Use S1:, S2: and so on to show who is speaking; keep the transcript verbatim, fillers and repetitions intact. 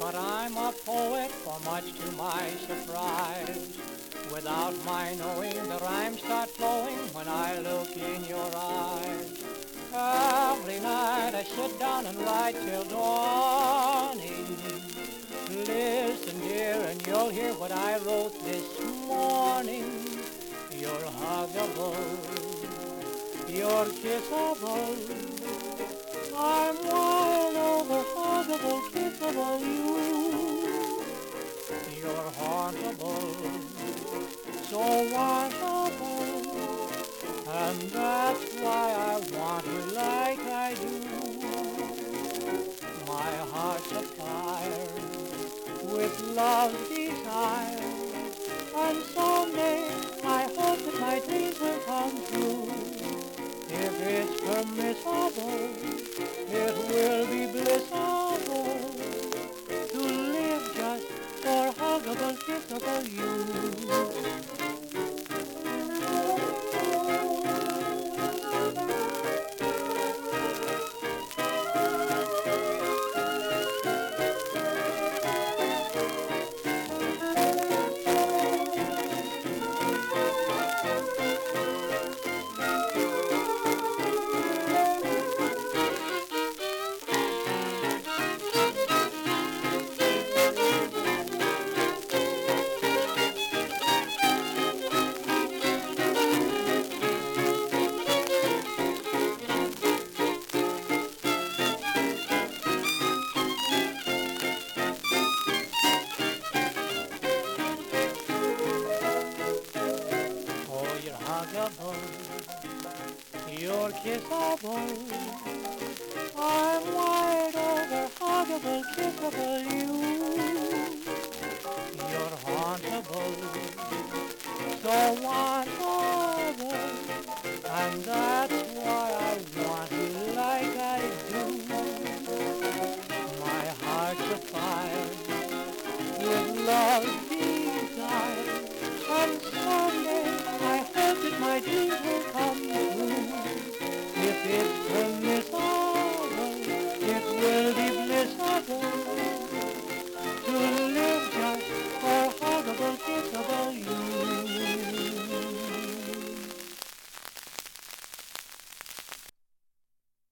S1: but I'm a poet, for much to my surprise. Without my knowing, the rhymes start flowing when I look in your eyes. Every night I sit down and write till dawning. Listen, dear, and you'll hear what I wrote this morning. You're huggable, you're kissable. I'm wild over huggable, kissable you. You're hauntable, so washable, and that's why I want you like I do. My heart's afire with love's desire, and someday I hope that my dreams will come true. If it's permissible, it will be blissable to live just for huggable, kissable you. You're kissable, I'm wide over huggable, kissable you. You're hauntable, so wantable, and that's why